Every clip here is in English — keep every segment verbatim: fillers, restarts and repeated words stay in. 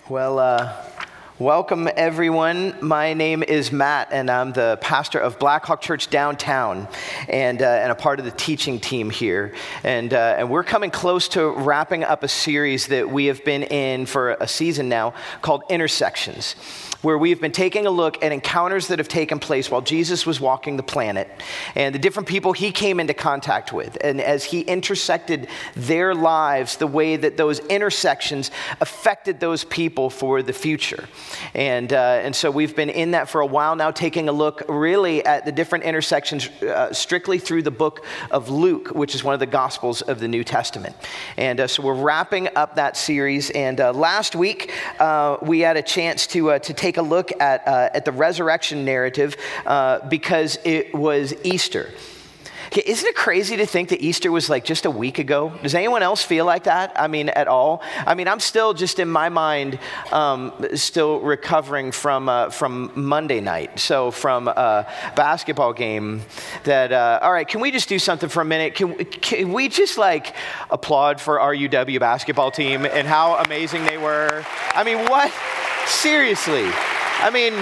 Well, uh, welcome everyone. My name is Matt, and I'm the pastor of Blackhawk Church downtown, and uh, and a part of the teaching team here. And uh, and we're coming close to wrapping up a series that we have been in for a season now called Intersections, where we've been taking a look at encounters that have taken place while Jesus was walking the planet and the different people he came into contact with. And as he intersected their lives, the way that those intersections affected those people for the future. And uh, and so we've been in that for a while now, taking a look really at the different intersections uh, strictly through the book of Luke, which is one of the Gospels of the New Testament. And uh, so we're wrapping up that series. And uh, last week, uh, we had a chance to uh, to take a look at uh, at the resurrection narrative uh, because it was Easter. Okay, isn't it crazy to think that Easter was like just a week ago? Does anyone else feel like that? I mean, at all? I mean, I'm still just in my mind, um, still recovering from uh, from Monday night. So from a basketball game that, uh, all right, can we just do something for a minute? Can, can we just like applaud for our U W basketball team and how amazing they were? I mean, what? Seriously. I mean,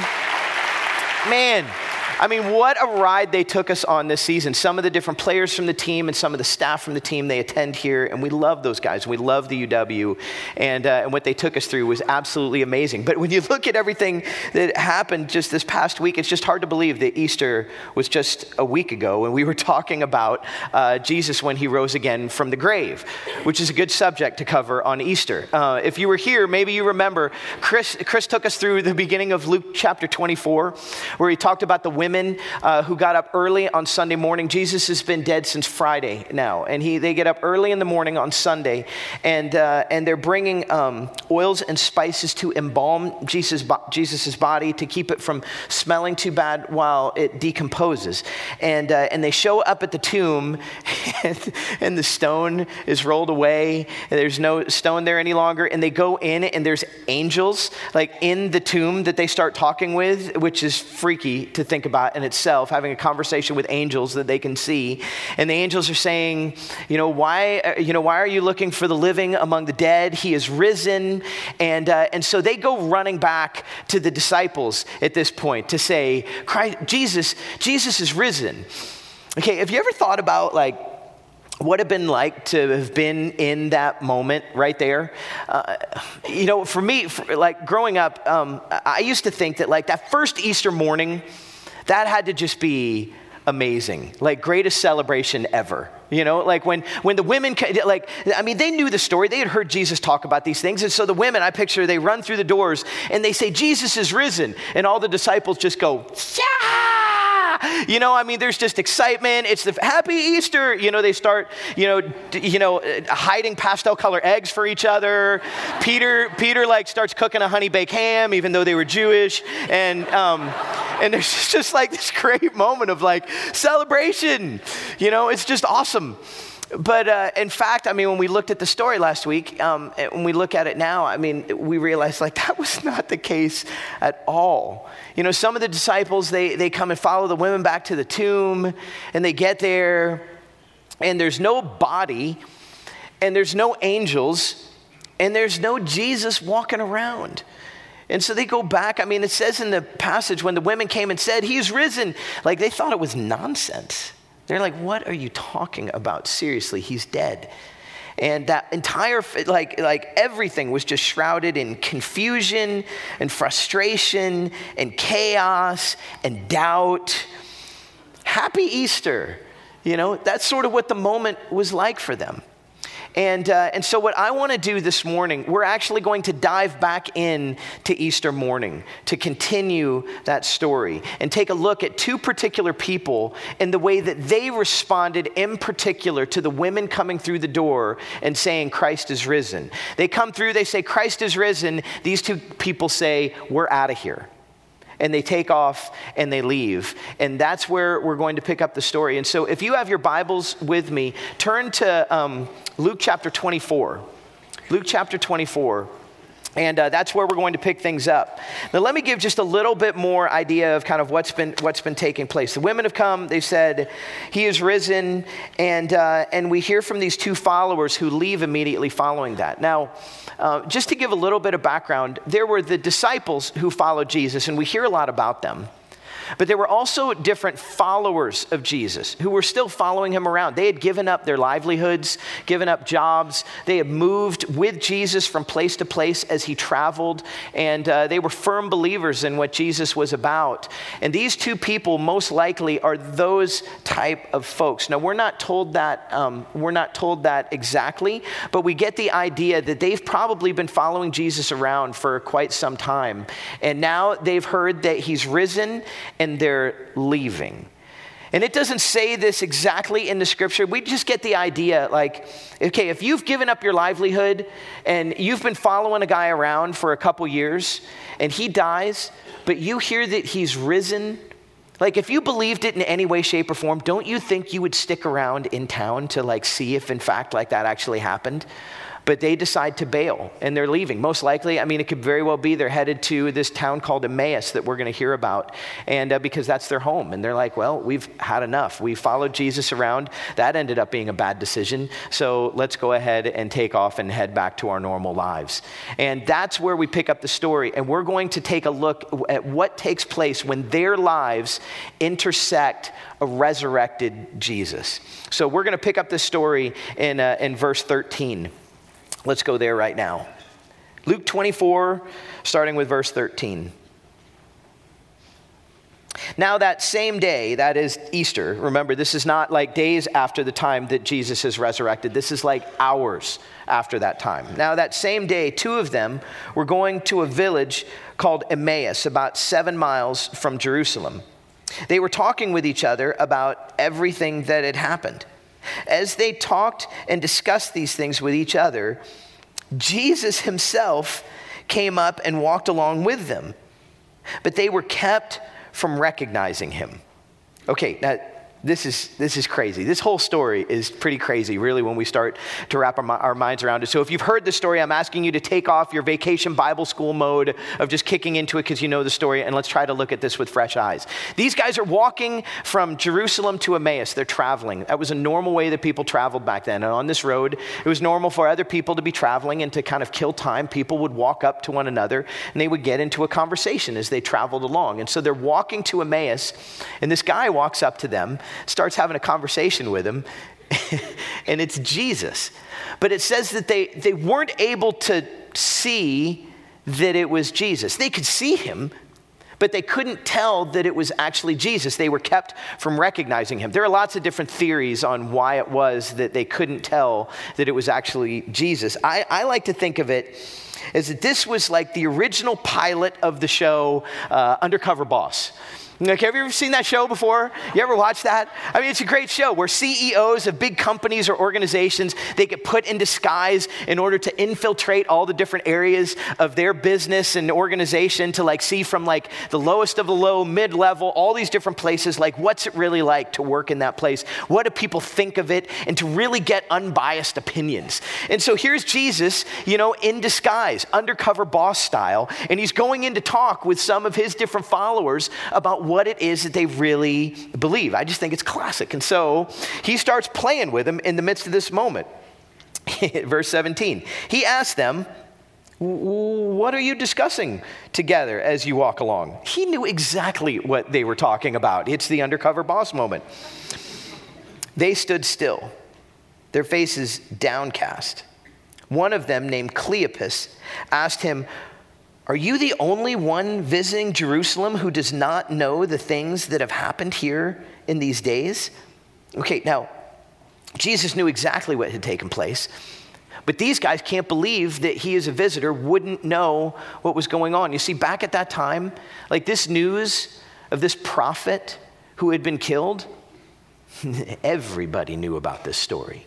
man. I mean, what a ride they took us on this season. Some of the different players from the team and some of the staff from the team, they attend here, and we love those guys. We love the U W, and, uh, and what they took us through was absolutely amazing. But when you look at everything that happened just this past week, it's just hard to believe that Easter was just a week ago, and we were talking about uh, Jesus when he rose again from the grave, which is a good subject to cover on Easter. Uh, if you were here, maybe you remember Chris, Chris took us through the beginning of Luke chapter twenty-four, where he talked about the women Uh, who got up early on Sunday morning. Jesus has been dead since Friday now, and he they get up early in the morning on Sunday, and uh, and they're bringing um, oils and spices to embalm Jesus Jesus's body to keep it from smelling too bad while it decomposes. And uh, and they show up at the tomb, and, and the stone is rolled away. And there's no stone there any longer, and they go in, and there's angels like in the tomb that they start talking with, which is freaky to think about in itself, having a conversation with angels that they can see. And the angels are saying, you know, why, you know, why are you looking for the living among the dead? He is risen. And uh, and so they go running back to the disciples at this point to say, Christ, Jesus, Jesus is risen. Okay, have you ever thought about like what it'd been like to have been in that moment right there? Uh, you know, for me, for, like growing up, um, I used to think that like that first Easter morning, that had to just be amazing, like greatest celebration ever. You know, like when, when the women, like, I mean, they knew the story. They had heard Jesus talk about these things. And so the women, I picture, they run through the doors and they say, Jesus is risen. And all the disciples just go, yeah. You know, I mean, there's just excitement. It's the happy Easter. You know, they start, you know, d- you know, hiding pastel color eggs for each other. Peter, Peter like starts cooking a honey baked ham, even though they were Jewish. And, um, and there's just like this great moment of like celebration. You know, it's just awesome. But uh, in fact, I mean, when we looked at the story last week, um, when we look at it now, I mean, we realized like that was not the case at all. You know, some of the disciples, they they come and follow the women back to the tomb, and they get there, and there's no body, and there's no angels, and there's no Jesus walking around. And so they go back. I mean, it says in the passage when the women came and said, he's risen, like they thought it was nonsense. They're like, what are you talking about? Seriously, he's dead. And that entire, like, like everything was just shrouded in confusion and frustration and chaos and doubt. Happy Easter. You know, that's sort of what the moment was like for them. And uh, and so what I want to do this morning, we're actually going to dive back in to Easter morning to continue that story and take a look at two particular people and the way that they responded in particular to the women coming through the door and saying Christ is risen. They come through, they say Christ is risen. These two people say, we're out of here. And they take off and they leave. And that's where we're going to pick up the story. And so if you have your Bibles with me, turn to um, Luke chapter twenty-four. Luke chapter twenty-four. And uh, that's where we're going to pick things up. Now, let me give just a little bit more idea of kind of what's been what's been taking place. The women have come. They said, he is risen. And, uh, and we hear from these two followers who leave immediately following that. Now, uh, just to give a little bit of background, there were the disciples who followed Jesus, and we hear a lot about them. But there were also different followers of Jesus who were still following him around. They had given up their livelihoods, given up jobs. They had moved with Jesus from place to place as he traveled. And uh, they were firm believers in what Jesus was about. And these two people most likely are those type of folks. Now, we're not told that, um, we're not told that exactly, but we get the idea that they've probably been following Jesus around for quite some time. And now they've heard that he's risen, and they're leaving. And it doesn't say this exactly in the scripture. We just get the idea, like, okay, if you've given up your livelihood and you've been following a guy around for a couple years and he dies, but you hear that he's risen, like if you believed it in any way, shape, or form, don't you think you would stick around in town to like see if in fact like that actually happened? But they decide to bail, and they're leaving. Most likely, I mean, it could very well be they're headed to this town called Emmaus that we're going to hear about, and uh, because that's their home. And they're like, well, we've had enough. We followed Jesus around. That ended up being a bad decision. So let's go ahead and take off and head back to our normal lives. And that's where we pick up the story. And we're going to take a look at what takes place when their lives intersect a resurrected Jesus. So we're going to pick up this story in uh, in verse thirteen. Let's go there right now. Luke twenty-four, starting with verse thirteen. Now that same day, that is Easter. Remember, this is not like days after the time that Jesus is resurrected. This is like hours after that time. Now that same day, two of them were going to a village called Emmaus, about seven miles from Jerusalem. They were talking with each other about everything that had happened. As they talked and discussed these things with each other, Jesus himself came up and walked along with them, but they were kept from recognizing him. Okay, now this is this is crazy. This whole story is pretty crazy, really, when we start to wrap our, our minds around it. So if you've heard the story, I'm asking you to take off your vacation Bible school mode of just kicking into it because you know the story, and let's try to look at this with fresh eyes. These guys are walking from Jerusalem to Emmaus. They're traveling. That was a normal way that people traveled back then. And on this road, it was normal for other people to be traveling, and to kind of kill time, people would walk up to one another, and they would get into a conversation as they traveled along. And so they're walking to Emmaus, and this guy walks up to them, starts having a conversation with him, and it's Jesus. But it says that they, they weren't able to see that it was Jesus. They could see him, but they couldn't tell that it was actually Jesus. They were kept from recognizing him. There are lots of different theories on why it was that they couldn't tell that it was actually Jesus. I, I like to think of it as that this was like the original pilot of the show, uh, Undercover Boss. Like, have you ever seen that show before? You ever watched that? I mean, it's a great show where C E Os of big companies or organizations, they get put in disguise in order to infiltrate all the different areas of their business and organization to like see from like the lowest of the low, mid-level, all these different places, like what's it really like to work in that place? What do people think of it? And to really get unbiased opinions. And so here's Jesus, you know, in disguise, undercover boss style, and he's going in to talk with some of his different followers about what it is that they really believe. I just think it's classic. And so he starts playing with them in the midst of this moment. Verse seventeen, he asked them, what are you discussing together as you walk along? He knew exactly what they were talking about. It's the undercover boss moment. They stood still, their faces downcast. One of them, named Cleopas, asked him, are you the only one visiting Jerusalem who does not know the things that have happened here in these days? Okay, now, Jesus knew exactly what had taken place, but these guys can't believe that he as a visitor wouldn't know what was going on. You see, back at that time, like this news of this prophet who had been killed, everybody knew about this story.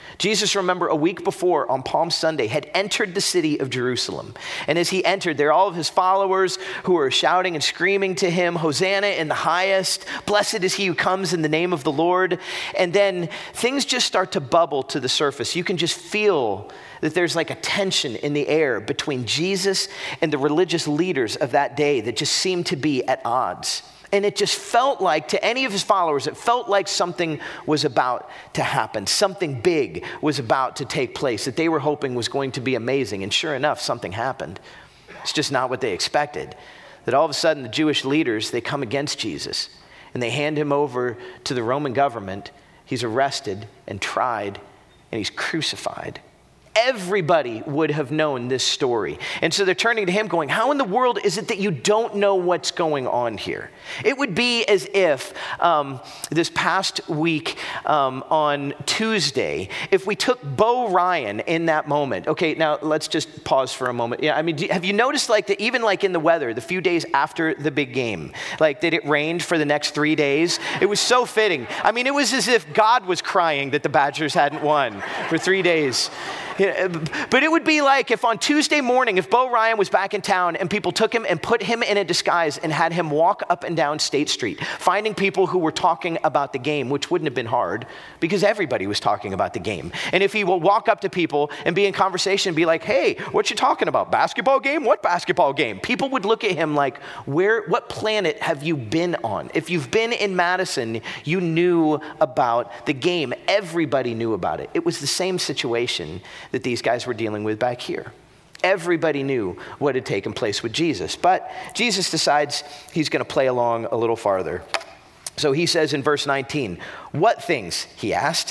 Jesus, remember, a week before on Palm Sunday, had entered the city of Jerusalem. And as he entered, there are all of his followers who were shouting and screaming to him, "Hosanna in the highest, blessed is he who comes in the name of the Lord." And then things just start to bubble to the surface. You can just feel that there's like a tension in the air between Jesus and the religious leaders of that day that just seemed to be at odds. And it just felt like, to any of his followers, it felt like something was about to happen. Something big was about to take place that they were hoping was going to be amazing. And sure enough, something happened. It's just not what they expected. That all of a sudden, the Jewish leaders, they come against Jesus and they hand him over to the Roman government. He's arrested and tried and he's crucified. Everybody would have known this story. And so they're turning to him going, how in the world is it that you don't know what's going on here? It would be as if um, this past week um, on Tuesday, if we took Bo Ryan in that moment. Okay, now let's just pause for a moment. Yeah, I mean, do, have you noticed like that even like in the weather, the few days after the big game, like that it rained for the next three days? It was so fitting. I mean, it was as if God was crying that the Badgers hadn't won for three days. Yeah, but it would be like if on Tuesday morning, if Bo Ryan was back in town and people took him and put him in a disguise and had him walk up and down State Street, finding people who were talking about the game, which wouldn't have been hard because everybody was talking about the game. And if he will walk up to people and be in conversation and be like, hey, what you talking about? Basketball game? What basketball game? People would look at him like, where, what planet have you been on? If you've been in Madison, you knew about the game. Everybody knew about it. It was the same situation that these guys were dealing with back here. Everybody knew what had taken place with Jesus, but Jesus decides he's going to play along a little farther. So he says in verse nineteen, "What things?" he asked.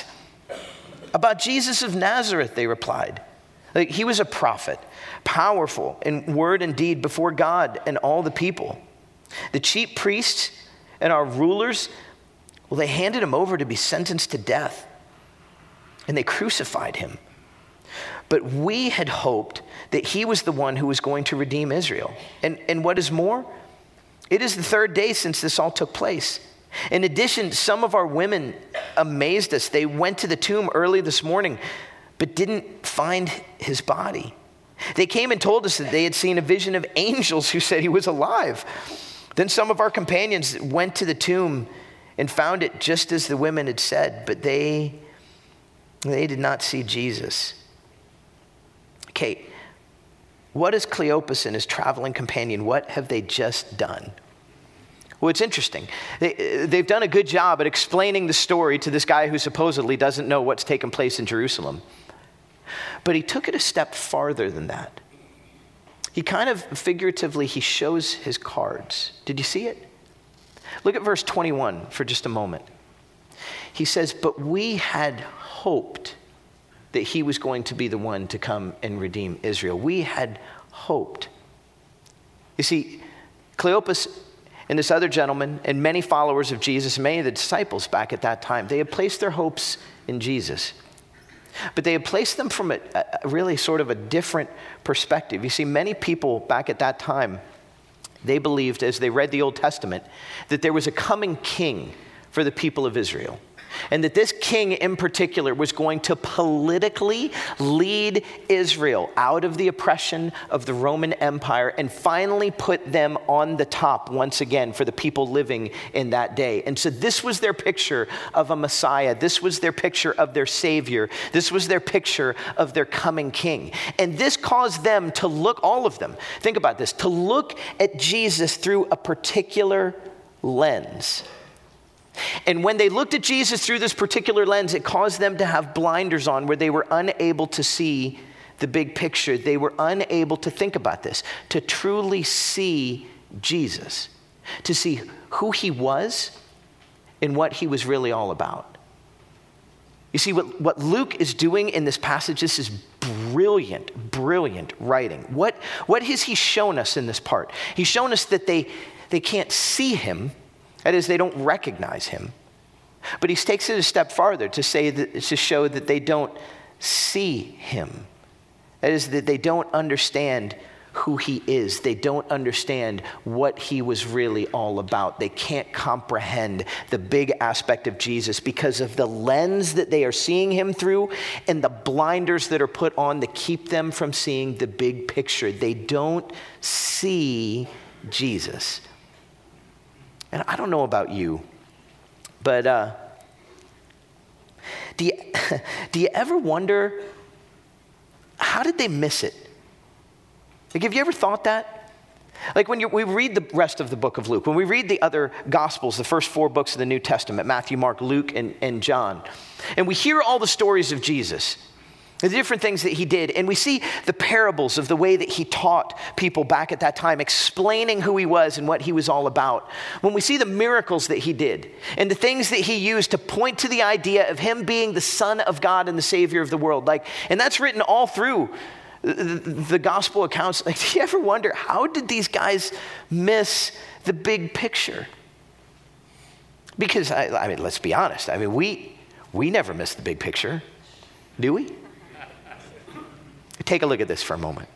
"About Jesus of Nazareth," they replied. Like, he was a prophet, powerful in word and deed before God and all the people. The chief priests and our rulers, well, they handed him over to be sentenced to death, and they crucified him. But we had hoped that he was the one who was going to redeem Israel. And, and what is more, it is the third day since this all took place. In addition, some of our women amazed us. They went to the tomb early this morning, but didn't find his body. They came and told us that they had seen a vision of angels who said he was alive. Then some of our companions went to the tomb and found it just as the women had said, but they, they did not see Jesus. Kate, what is Cleopas and his traveling companion? What have they just done? Well, it's interesting. They, they've done a good job at explaining the story to this guy who supposedly doesn't know what's taken place in Jerusalem. But he took it a step farther than that. He kind of figuratively, he shows his cards. Did you see it? Look at verse twenty-one for just a moment. He says, but we had hoped that he was going to be the one to come and redeem Israel. We had hoped. You see, Cleopas and this other gentleman and many followers of Jesus, many of the disciples back at that time, they had placed their hopes in Jesus. But they had placed them from a, a really sort of a different perspective. You see, many people back at that time, they believed as they read the Old Testament that there was a coming king for the people of Israel. And that this king in particular was going to politically lead Israel out of the oppression of the Roman Empire and finally put them on the top once again for the people living in that day. And so this was their picture of a Messiah. This was their picture of their Savior. This was their picture of their coming king. And this caused them to look, all of them, think about this, to look at Jesus through a particular lens. And when they looked at Jesus through this particular lens, it caused them to have blinders on where they were unable to see the big picture. They were unable to think about this, to truly see Jesus, to see who he was and what he was really all about. You see, what, what Luke is doing in this passage, this is brilliant, brilliant writing. What, what has he shown us in this part? He's shown us that they, they can't see him. That is, they don't recognize him. But he takes it a step farther to say that, to show that they don't see him. That is, that they don't understand who he is. They don't understand what he was really all about. They can't comprehend the big aspect of Jesus because of the lens that they are seeing him through and the blinders that are put on to keep them from seeing the big picture. They don't see Jesus. And I don't know about you, but uh, do you, do you ever wonder, how did they miss it? Like, have you ever thought that? Like when you, we read the rest of the book of Luke, when we read the other Gospels, the first four books of the New Testament, Matthew, Mark, Luke, and, and John, and we hear all the stories of Jesus, the different things that he did, and we see the parables of the way that he taught people back at that time, explaining who he was and what he was all about. When we see the miracles that he did and the things that he used to point to the idea of him being the Son of God and the Savior of the world, like, and that's written all through the, the, the gospel accounts. Like, do you ever wonder, how did these guys miss the big picture? Because, I, I mean, let's be honest. I mean, we we never miss the big picture, do we? Take a look at this for a moment.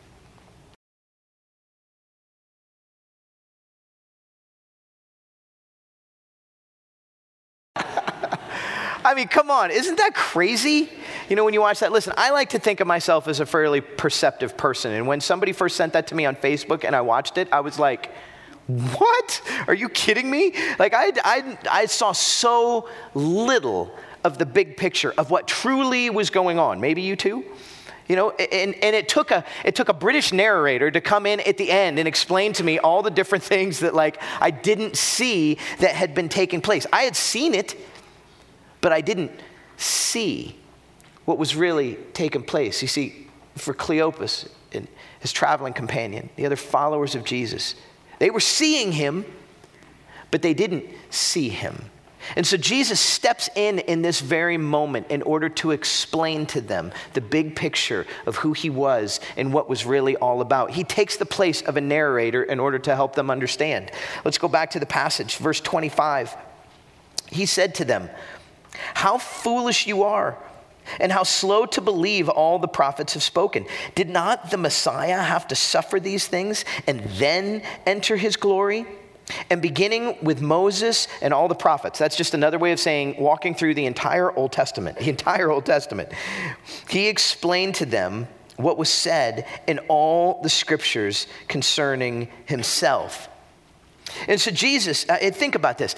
I mean, come on, isn't that crazy? You know, when you watch that, listen, I like to think of myself as a fairly perceptive person. And when somebody first sent that to me on Facebook and I watched it, I was like, what? Are you kidding me? Like, I, I, I saw so little of the big picture of what truly was going on. Maybe you too? You know, and, and it took a it took a British narrator to come in at the end and explain to me all the different things that, like, I didn't see that had been taking place. I had seen it, but I didn't see what was really taking place. You see, for Cleopas and his traveling companion, the other followers of Jesus, they were seeing him, but they didn't see him. And so Jesus steps in in this very moment in order to explain to them the big picture of who he was and what was really all about. He takes the place of a narrator in order to help them understand. Let's go back to the passage, verse twenty-five. He said to them, "How foolish you are, and how slow to believe all the prophets have spoken. Did not the Messiah have to suffer these things and then enter his glory?" And beginning with Moses and all the prophets, that's just another way of saying walking through the entire Old Testament, the entire Old Testament. He explained to them what was said in all the scriptures concerning himself. And so Jesus, uh, think about this.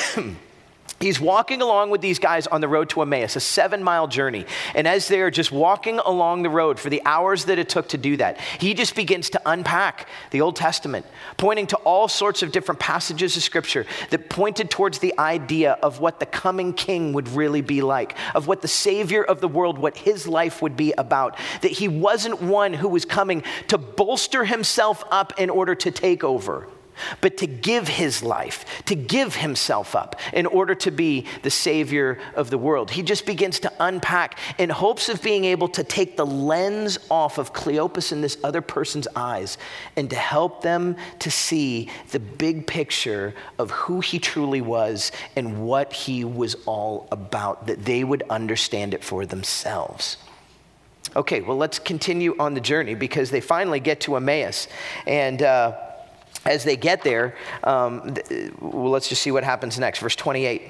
He's walking along with these guys on the road to Emmaus, a seven-mile journey. And as they're just walking along the road for the hours that it took to do that, he just begins to unpack the Old Testament, pointing to all sorts of different passages of Scripture that pointed towards the idea of what the coming king would really be like, of what the Savior of the world, what his life would be about, that he wasn't one who was coming to bolster himself up in order to take over, but to give his life, to give himself up in order to be the Savior of the world. He just begins to unpack in hopes of being able to take the lens off of Cleopas and this other person's eyes and to help them to see the big picture of who he truly was and what he was all about, that they would understand it for themselves. Okay, well, let's continue on the journey because they finally get to Emmaus. And, uh, As they get there, um, well, let's just see what happens next. Verse twenty-eight.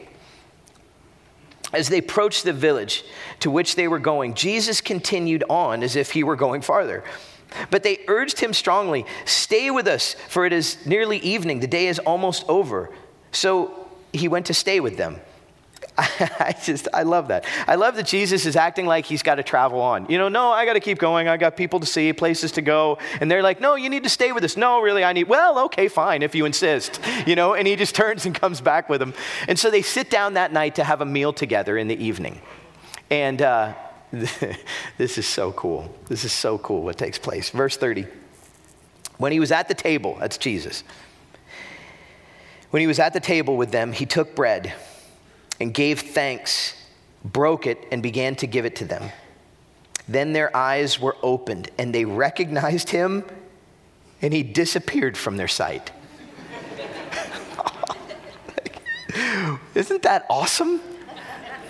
As they approached the village to which they were going, Jesus continued on as if he were going farther. But they urged him strongly, "Stay with us, for it is nearly evening. The day is almost over." So he went to stay with them. I just, I love that. I love that Jesus is acting like he's got to travel on. You know, no, I got to keep going. I got people to see, places to go. And they're like, "No, you need to stay with us." "No, really, I need," "Well, okay, fine, if you insist." You know, and he just turns and comes back with them. And so they sit down that night to have a meal together in the evening. And uh, this is so cool. This is so cool what takes place. Verse thirty. When he was at the table, that's Jesus. When he was at the table with them, he took bread and gave thanks, broke it, and began to give it to them. Then their eyes were opened, and they recognized him, and he disappeared from their sight. Isn't that awesome?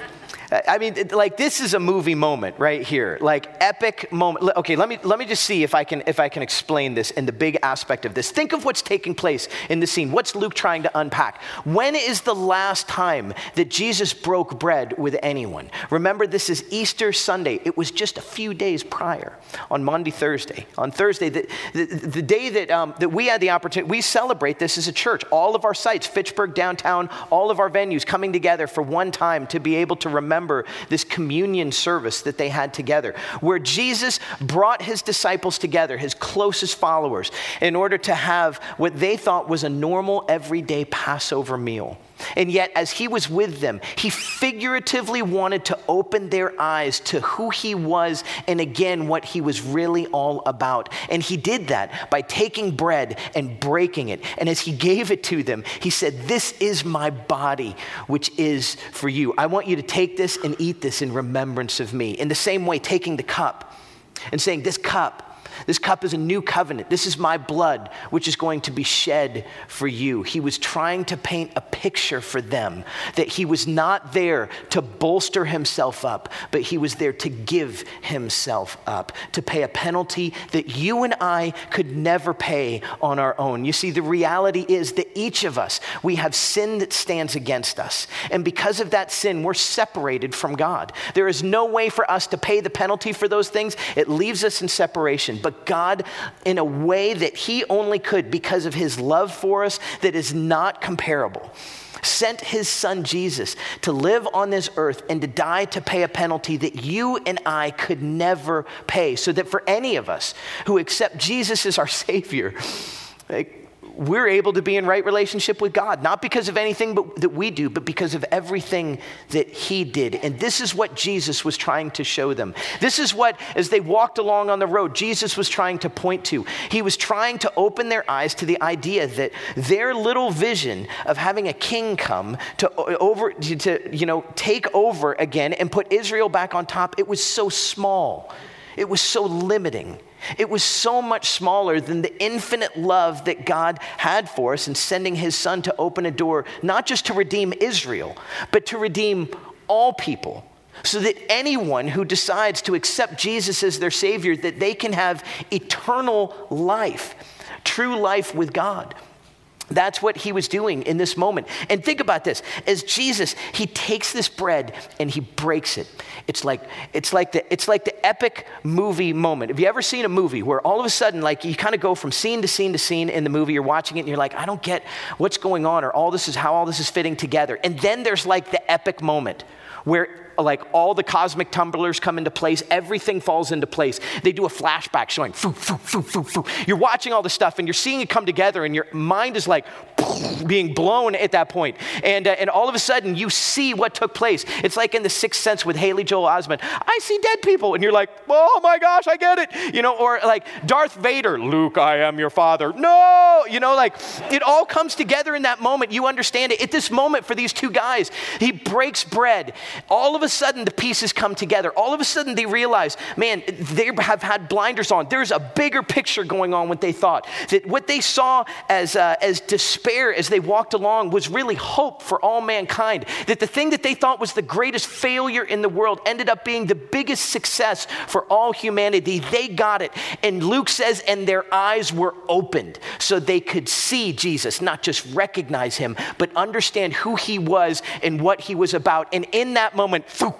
I mean, like, this is a movie moment right here, like epic moment. Okay, let me let me just see if I can if I can explain this in the big aspect of this. Think of what's taking place in the scene. What's Luke trying to unpack? When is the last time that Jesus broke bread with anyone? Remember, this is Easter Sunday. It was just a few days prior, on Monday, Thursday. On Thursday, the, the, the day that um, that we had the opportunity, we celebrate this as a church. All of our sites, Fitchburg, downtown, all of our venues coming together for one time to be able to remember this communion service that they had together, where Jesus brought his disciples together, his closest followers, in order to have what they thought was a normal, everyday Passover meal. And yet, as he was with them, he figuratively wanted to open their eyes to who he was and, again, what he was really all about. And he did that by taking bread and breaking it. And as he gave it to them, he said, "This is my body, which is for you. I want you to take this and eat this in remembrance of me." In the same way, taking the cup and saying, "This cup, This cup is a new covenant. This is my blood, which is going to be shed for you." He was trying to paint a picture for them that he was not there to bolster himself up, but he was there to give himself up, to pay a penalty that you and I could never pay on our own. You see, the reality is that each of us, we have sin that stands against us. And because of that sin, we're separated from God. There is no way for us to pay the penalty for those things. It leaves us in separation. But God, in a way that he only could because of his love for us that is not comparable, sent his son Jesus to live on this earth and to die to pay a penalty that you and I could never pay, so that for any of us who accept Jesus as our Savior, like, we're able to be in right relationship with God, not because of anything but, that we do, but because of everything that he did. And this is what Jesus was trying to show them. This is what, as they walked along on the road, Jesus was trying to point to. He was trying to open their eyes to the idea that their little vision of having a king come to over to, you know, take over again and put Israel back on top, it was so small. It was so limiting. It was so much smaller than the infinite love that God had for us in sending his son to open a door, not just to redeem Israel, but to redeem all people, so that anyone who decides to accept Jesus as their Savior, that they can have eternal life, true life with God. That's what he was doing in this moment. And think about this. As Jesus, he takes this bread and he breaks it. It's like it's like the it's like the epic movie moment. Have you ever seen a movie where all of a sudden, like, you kind of go from scene to scene to scene in the movie, you're watching it and you're like, I don't get what's going on, or all this is how all this is fitting together. And then there's like the epic moment where, like, all the cosmic tumblers come into place, everything falls into place. They do a flashback showing, foo, foo, foo, foo, foo. You're watching all this stuff and you're seeing it come together and your mind is like being blown at that point. And uh, and all of a sudden you see what took place. It's like in The Sixth Sense with Haley Joel Osment. I see dead people. And you're like, oh my gosh, I get it. You know, or like Darth Vader, Luke, I am your father. No, you know, like, it all comes together in that moment. You understand it. At this moment for these two guys, he breaks bread. All of a sudden the pieces come together. All of a sudden they realize, man, they have had blinders on. There's a bigger picture going on what they thought. That what they saw as uh, as despair as they walked along was really hope for all mankind. That the thing that they thought was the greatest failure in the world ended up being the biggest success for all humanity. They got it. And Luke says, and their eyes were opened so they could see Jesus, not just recognize him, but understand who he was and what he was about. And in that moment, phew,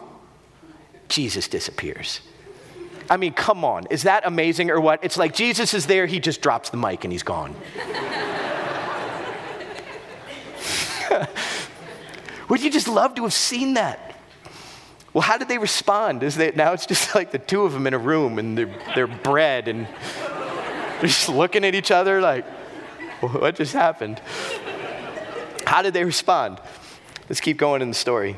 Jesus disappears. I mean, come on. Is that amazing or what? It's like Jesus is there, he just drops the mic and he's gone. Would you just love to have seen that? Well, how did they respond? Is that now it's just like the two of them in a room and they're, they're bread and they're just looking at each other like, what just happened? How did they respond? Let's keep going in the story.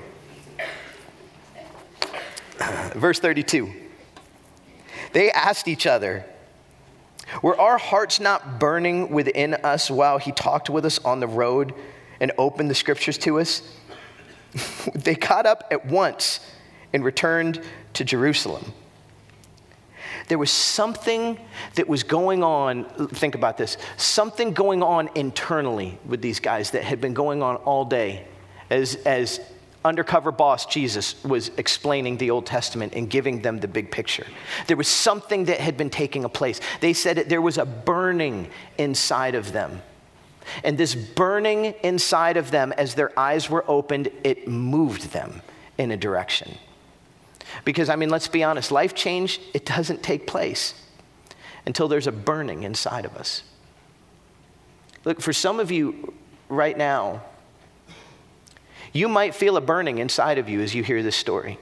Verse thirty-two. They asked each other, were our hearts not burning within us while he talked with us on the road and opened the scriptures to us? They got up at once and returned to Jerusalem. There was something that was going on, think about this, something going on internally with these guys that had been going on all day as, as undercover boss, Jesus, was explaining the Old Testament and giving them the big picture. There was something that had been taking place. They said that there was a burning inside of them. And this burning inside of them, as their eyes were opened, it moved them in a direction. Because, I mean, let's be honest, life change, it doesn't take place until there's a burning inside of us. Look, for some of you right now, you might feel a burning inside of you as you hear this story.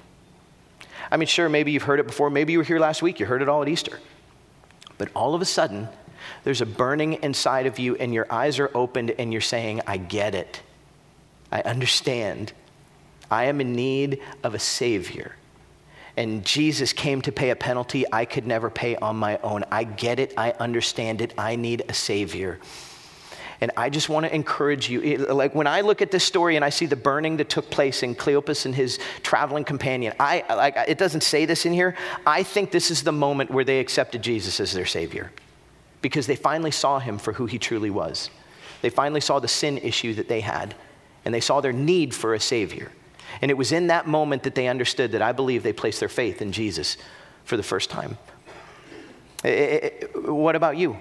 I mean, sure, maybe you've heard it before. Maybe you were here last week. You heard it all at Easter. But all of a sudden, there's a burning inside of you and your eyes are opened and you're saying, I get it. I understand. I am in need of a Savior. And Jesus came to pay a penalty I could never pay on my own. I get it. I understand it. I need a Savior. And I just want to encourage you, like when I look at this story and I see the burning that took place in Cleopas and his traveling companion, I like it doesn't say this in here. I think this is the moment where they accepted Jesus as their Savior because they finally saw him for who he truly was. They finally saw the sin issue that they had and they saw their need for a Savior. And it was in that moment that they understood that I believe they placed their faith in Jesus for the first time. It, it, what about you?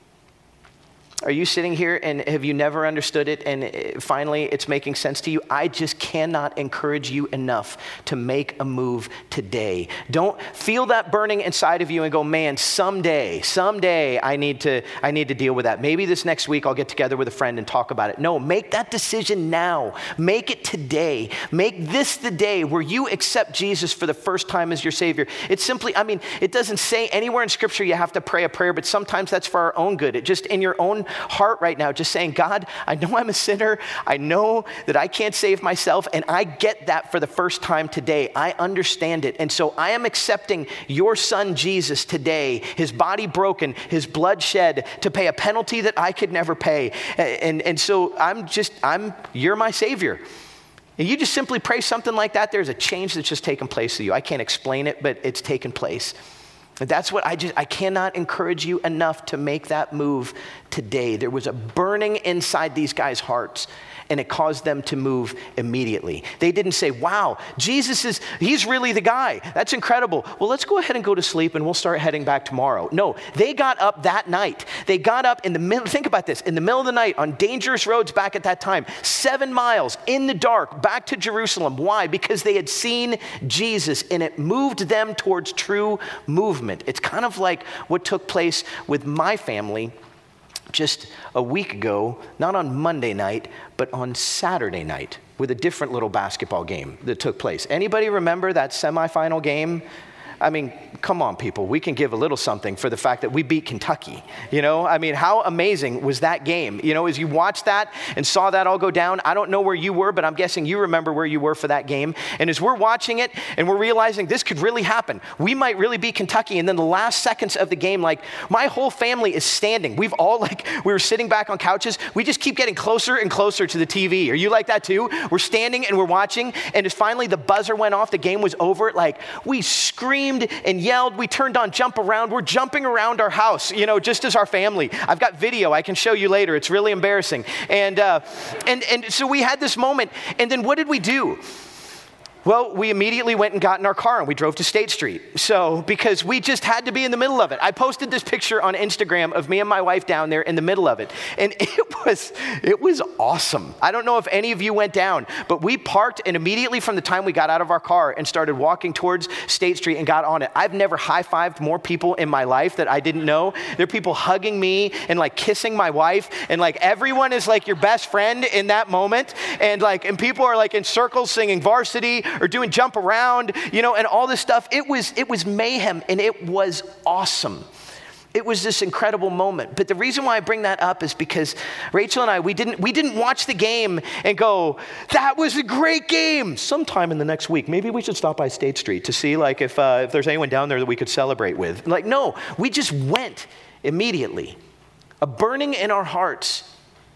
Are you sitting here and have you never understood it and finally it's making sense to you? I just cannot encourage you enough to make a move today. Don't feel that burning inside of you and go, man, someday, someday I need to, I need to deal with that. Maybe this next week I'll get together with a friend and talk about it. No, make that decision now. Make it today. Make this the day where you accept Jesus for the first time as your Savior. It's simply, I mean, it doesn't say anywhere in Scripture you have to pray a prayer, but sometimes that's for our own good. It just in your own heart right now, just saying, God, I know I'm a sinner. I know that I can't save myself, and I get that for the first time today. I understand it, and so I am accepting your son Jesus today, his body broken, his blood shed to pay a penalty that I could never pay. And, and so I'm just, I'm, you're my Savior. And you just simply pray something like that, there's a change that's just taken place to you. I can't explain it, but it's taken place. That's what I just, I cannot encourage you enough to make that move today. There was a burning inside these guys' hearts, and it caused them to move immediately. They didn't say, wow, Jesus is, he's really the guy. That's incredible. Well, let's go ahead and go to sleep and we'll start heading back tomorrow. No, they got up that night. They got up in the middle, think about this, in the middle of the night on dangerous roads back at that time, seven miles in the dark back to Jerusalem. Why? Because they had seen Jesus and it moved them towards true movement. It's kind of like what took place with my family just a week ago, not on Monday night, but on Saturday night with a different little basketball game that took place. Anybody remember that semifinal game? I mean, come on, people. We can give a little something for the fact that we beat Kentucky. You know, I mean, how amazing was that game? You know, as you watched that and saw that all go down, I don't know where you were, but I'm guessing you remember where you were for that game. And as we're watching it and we're realizing this could really happen, we might really beat Kentucky. And then the last seconds of the game, like my whole family is standing. We've all like, we were sitting back on couches. We just keep getting closer and closer to the T V. Are you like that too? We're standing and we're watching. And as finally the buzzer went off, the game was over. Like we screamed and yelled. We turned on Jump Around. We're jumping around our house, you know, just as our family. I've got video I can show you later. It's really embarrassing. And uh, and and so we had this moment. And then what did we do? Well, we immediately went and got in our car and we drove to State Street. So, because we just had to be in the middle of it. I posted this picture on Instagram of me and my wife down there in the middle of it. And it was, it was awesome. I don't know if any of you went down, but we parked and immediately from the time we got out of our car and started walking towards State Street and got on it. I've never high-fived more people in my life that I didn't know. There are people hugging me and like kissing my wife and like everyone is like your best friend in that moment. And like, and people are like in circles singing Varsity or doing Jump Around, you know, and all this stuff. It was, it was mayhem and it was awesome. It was this incredible moment. But the reason why I bring that up is because Rachel and I, we didn't, we didn't watch the game and go, that was a great game. Sometime in the next week, maybe we should stop by State Street to see like if, uh, if there's anyone down there that we could celebrate with. Like, no, we just went immediately. A burning in our hearts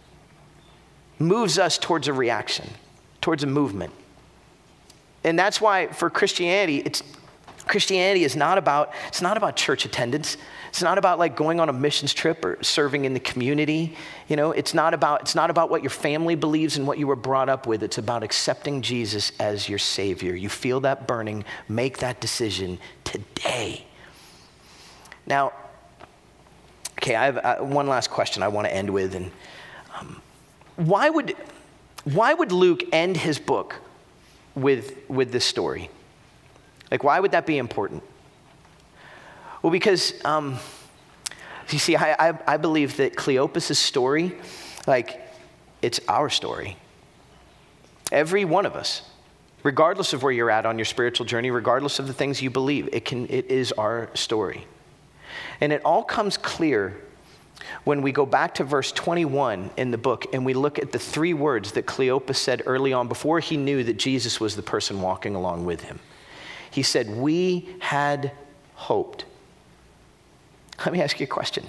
moves us towards a reaction, towards a movement. And that's why for Christianity, it's Christianity is not about, it's not about church attendance. It's not about like going on a missions trip or serving in the community. You know, it's not about, it's not about what your family believes and what you were brought up with. It's about accepting Jesus as your Savior. You feel that burning, make that decision today. Now, okay, I have uh, one last question I want to end with. And um, why would why would Luke end his book with, with this story? Like, why would that be important? Well, because, um, you see, I, I, I believe that Cleopas' story, like, it's our story. Every one of us, regardless of where you're at on your spiritual journey, regardless of the things you believe, it can, it is our story. And it all comes clear when we go back to verse twenty-one in the book and we look at the three words that Cleopas said early on before he knew that Jesus was the person walking along with him. He said, "We had hoped." Let me ask you a question.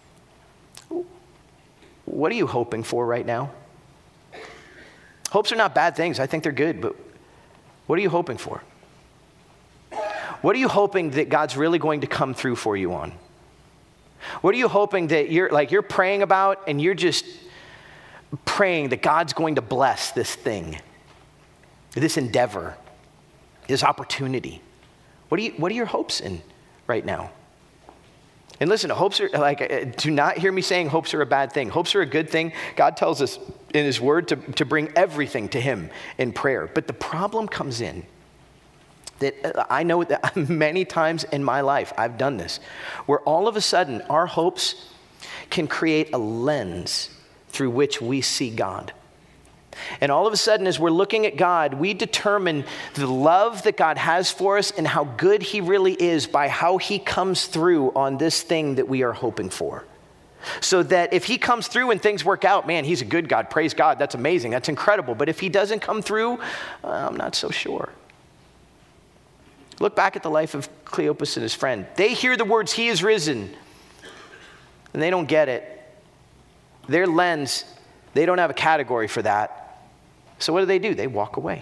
What are you hoping for right now? Hopes are not bad things. I think they're good, but what are you hoping for? What are you hoping that God's really going to come through for you on? What are you hoping that you're like you're praying about and you're just praying that God's going to bless this thing, this endeavor, this opportunity? What are you what are your hopes in right now? And listen, hopes are like, do not hear me saying hopes are a bad thing. Hopes are a good thing. God tells us in his word to, to bring everything to him in prayer. But the problem comes in that I know that many times in my life, I've done this, where all of a sudden our hopes can create a lens through which we see God. And all of a sudden, as we're looking at God, we determine the love that God has for us and how good he really is by how he comes through on this thing that we are hoping for. So that if he comes through and things work out, man, he's a good God. Praise God. That's amazing. That's incredible. But if he doesn't come through, uh, I'm not so sure. Look back at the life of Cleopas and his friend. They hear the words, "He is risen," and they don't get it. Their lens, they don't have a category for that. So what do they do? They walk away.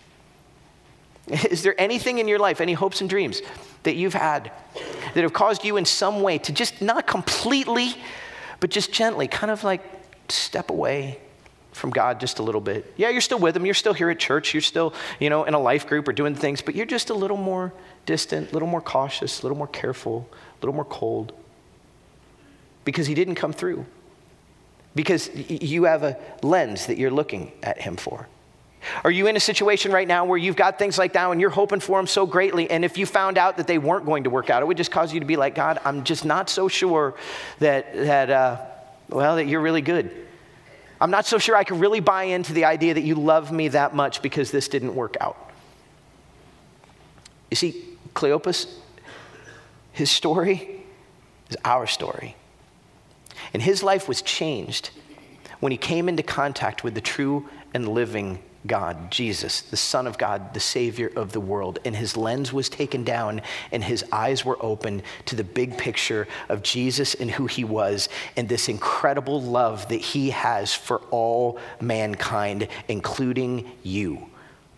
Is there anything in your life, any hopes and dreams that you've had that have caused you in some way to just not completely, but just gently kind of like step away from God just a little bit? Yeah, you're still with him. You're still here at church. You're still, you know, in a life group or doing things, but you're just a little more distant, a little more cautious, a little more careful, a little more cold because he didn't come through. Because you have a lens that you're looking at him for. Are you in a situation right now where you've got things like that and you're hoping for them so greatly, and if you found out that they weren't going to work out, it would just cause you to be like, God, I'm just not so sure that, that uh, well, that you're really good. I'm not so sure I can really buy into the idea that you love me that much because this didn't work out. You see, Cleopas, his story is our story. And his life was changed when he came into contact with the true and living God, Jesus, the Son of God, the Savior of the world. And his lens was taken down and his eyes were open to the big picture of Jesus and who he was and this incredible love that he has for all mankind, including you.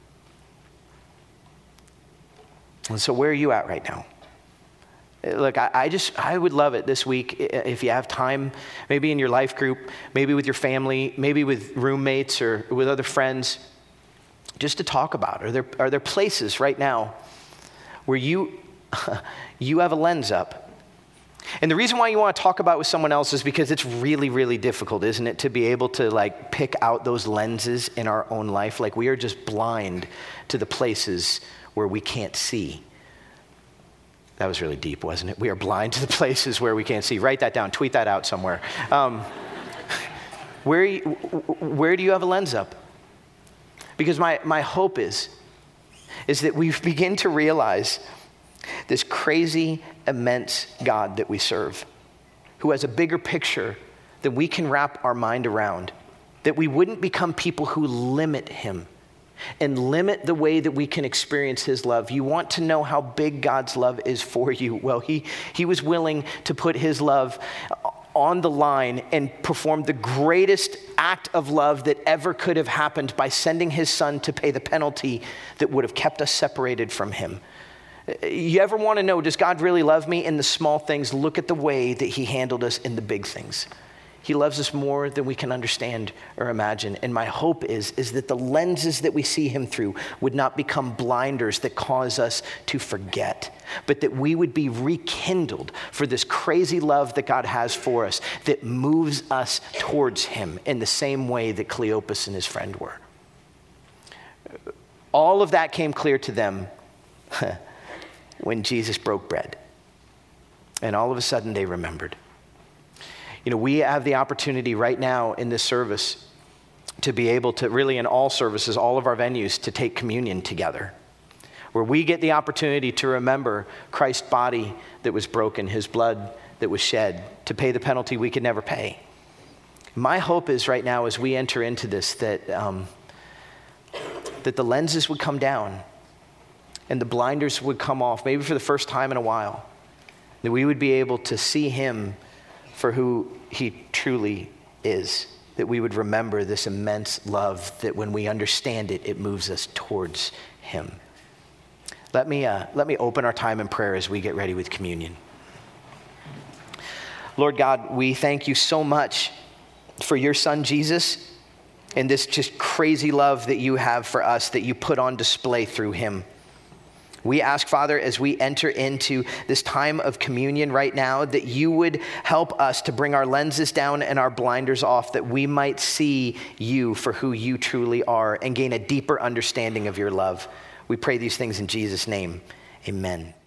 And so where are you at right now? Look, I, I just, I would love it this week if you have time, maybe in your life group, maybe with your family, maybe with roommates or with other friends, just to talk about it. Are there, are there places right now where you, you have a lens up? And the reason why you want to talk about it with someone else is because it's really, really difficult, isn't it, to be able to like pick out those lenses in our own life? Like we are just blind to the places where we can't see. That was really deep, wasn't it? We are blind to the places where we can't see. Write that down. Tweet that out somewhere. Um, where, you, where do you have a lens up? Because my, my hope is, is that we begin to realize this crazy, immense God that we serve, who has a bigger picture than we can wrap our mind around, that we wouldn't become people who limit him and limit the way that we can experience his love. You want to know how big God's love is for you? Well, he, he was willing to put his love on the line and perform the greatest act of love that ever could have happened by sending his son to pay the penalty that would have kept us separated from him. You ever want to know, does God really love me? In the small things, look at the way that he handled us in the big things. He loves us more than we can understand or imagine. And my hope is, is that the lenses that we see him through would not become blinders that cause us to forget, but that we would be rekindled for this crazy love that God has for us that moves us towards him in the same way that Cleopas and his friend were. All of that came clear to them when Jesus broke bread. And all of a sudden they remembered. You know, we have the opportunity right now in this service to be able to, really in all services, all of our venues, to take communion together, where we get the opportunity to remember Christ's body that was broken, his blood that was shed, to pay the penalty we could never pay. My hope is right now as we enter into this that, um, that the lenses would come down and the blinders would come off, maybe for the first time in a while, that we would be able to see him for who he truly is, that we would remember this immense love that when we understand it, it moves us towards him. Let me, uh, let me open our time in prayer as we get ready with communion. Lord God, we thank you so much for your son, Jesus, and this just crazy love that you have for us, that you put on display through him. We ask, Father, as we enter into this time of communion right now, that you would help us to bring our lenses down and our blinders off, that we might see you for who you truly are and gain a deeper understanding of your love. We pray these things in Jesus' name. Amen.